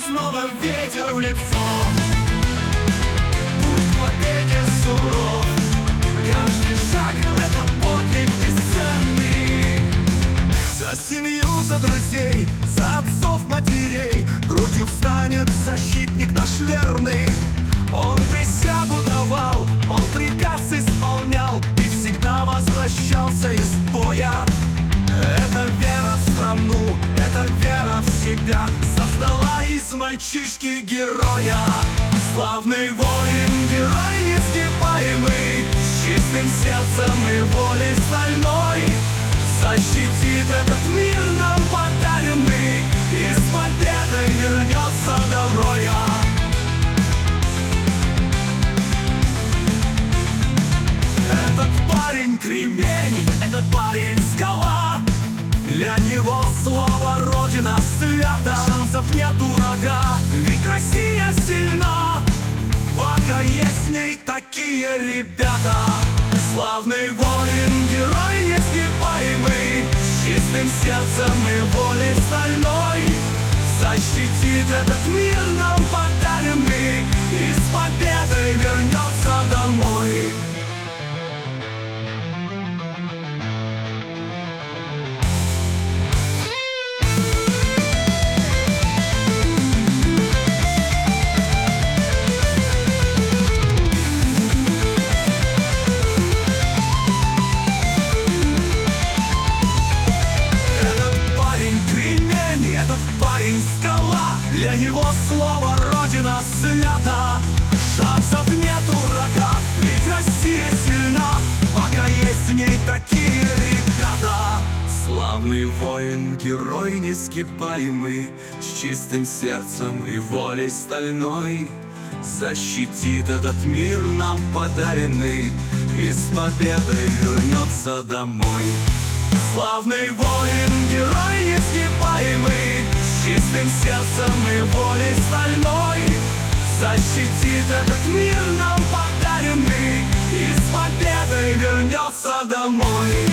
снова ветер в лицо. Путь к победе суров, каждый шаг — это подвиг бесценный. За семью, за друзей, за отцов, матерей грудью встанет защитник наш верный. Он присягу давал, он приказ исполнял и всегда возвращался из боя. Это вера в страну, это вера в себя создала из мальчишки героя. Славный воин, герой несгибаемый, с чистым сердцем и волей стальной защитит этот мир нам подаренный и с победой вернется домой. Этот парень кремень, этот парень скала. Для него слово Родина свята. Шансов нет у врага, ведь Россия сильна. Пока есть в ней такие ребята. Славный воин, герой несгибаемый, с чистым сердцем и волей стальной защитит этот мир нам подаренный и с победой вернется домой. Скала, для него слово Родина свята. Шансов нет у врага, ведь Россия сильна. Пока есть в ней такие ребята. Славный воин, герой несгибаемый, с чистым сердцем и волей стальной защитит этот мир нам подаренный и с победой вернется домой. Славный воин, герой несгибаемый, с чистым сердцем и волей стальной защитит этот мир нам подаренный и с победой вернется домой.